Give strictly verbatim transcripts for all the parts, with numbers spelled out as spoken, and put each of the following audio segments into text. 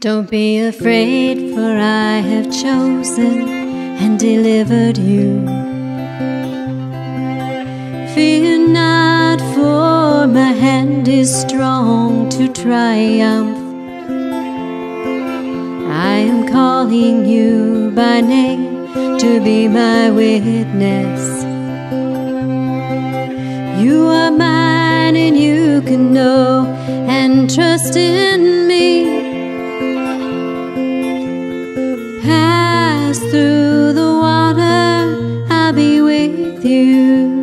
Don't be afraid, for I have chosen and delivered you. Fear not, for my hand is strong to triumph. I am calling you by name to be my witness. You are mine and you can know and trust in me. Pass through the water, I'll be with you.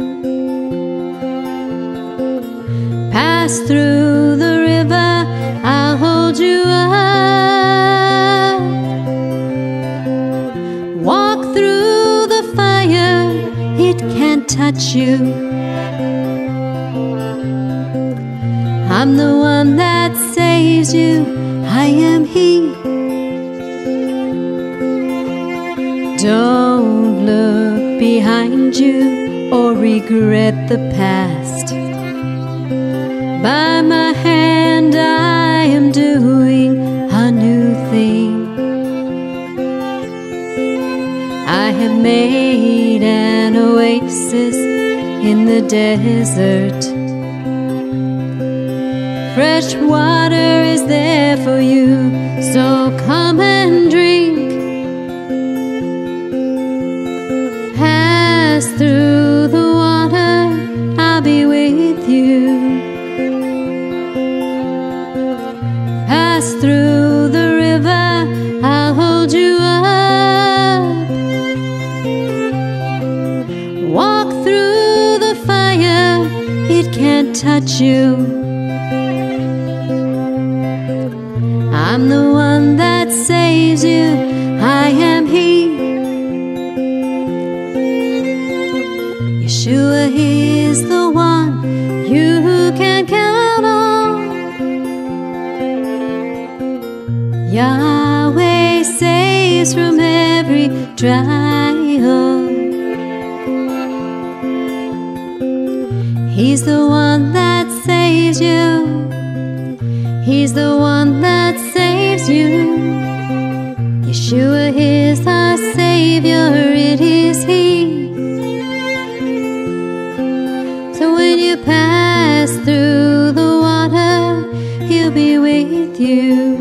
Pass through the river, I'll hold you up. Walk through the fire, it can't touch you. I'm the one that saves you, I am He. Don't look behind you or regret the past. By my hand I am doing a new thing. I have made an oasis in the desert. Fresh water is there for you, so come and drink. Pass through the water, I'll be with you. Pass through the river, I'll hold you up. Walk through the fire, it can't touch you. I'm the one that saves you, I am He. Yeshua is the one you can count on. Yahweh saves from every trial. He's the one that saves you. He's the one that saves you. Yeshua is our Savior, it is He. So when you pass through the water, He'll be with you.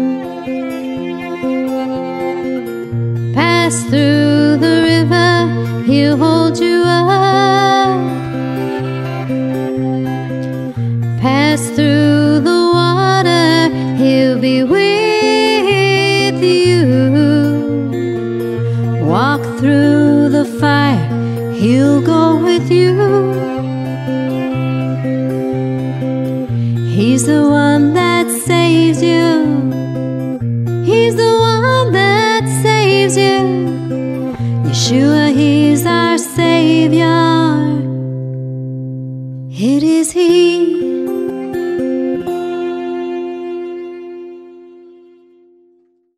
Pass through the river, He'll hold you up. Pass through the water, He'll be with you. Walk through the fire, He'll go with you. He's the one that saves you. He's the one that saves you. Yeshua, He's our Savior. It is He.